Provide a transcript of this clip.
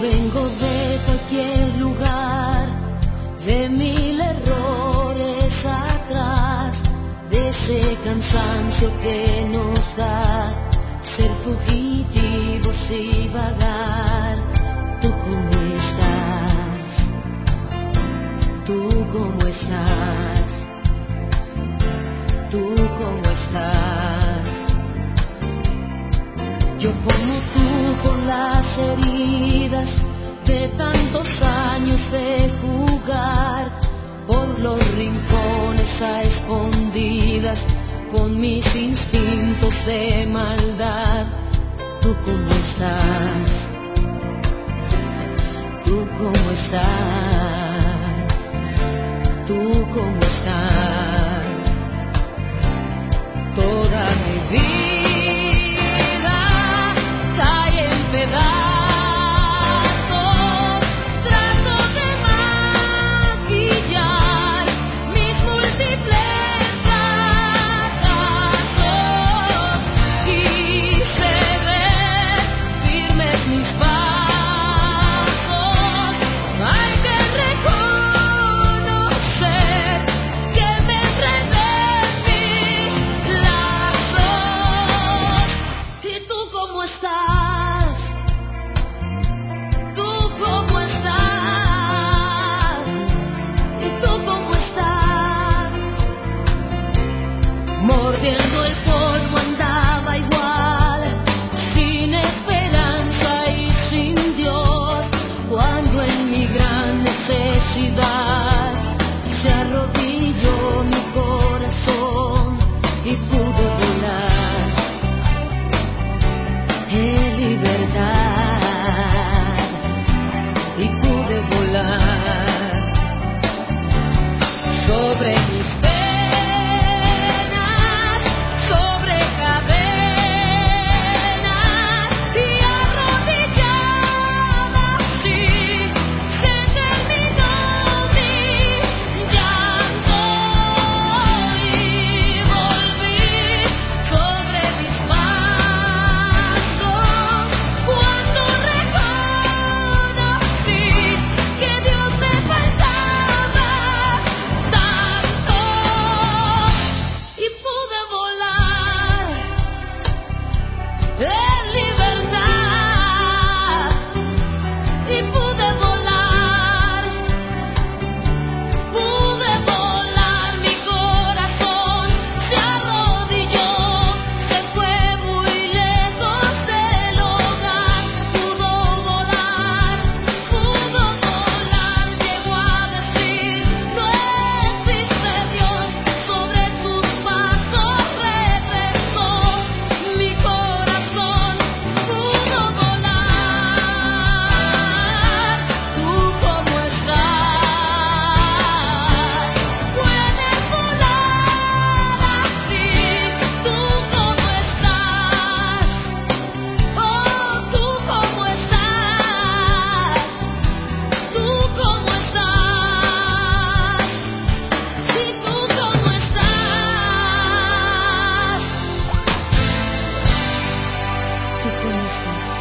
vengo de cualquier lugar, de 1000 errores atrás, de ese cansancio que nos da ser fugitivos y vagar. ¿Tú cómo estás? ¿Tú cómo estás? ¿Tú cómo estás? Yo como tú con las heridas de tantos años de jugar por los rincones a escondidas con mis instintos de maldad. ¿Tú cómo estás? ¿Tú cómo estás? ¿Tú cómo estás? Toda mi vida cae en pedazos. Mordiendo el polvo andaba igual, sin esperanza y sin Dios, cuando en mi gran necesidad se arrodilló mi corazón y pude volar en libertad, y pude volar sobre mis ¿Tú cómo estás?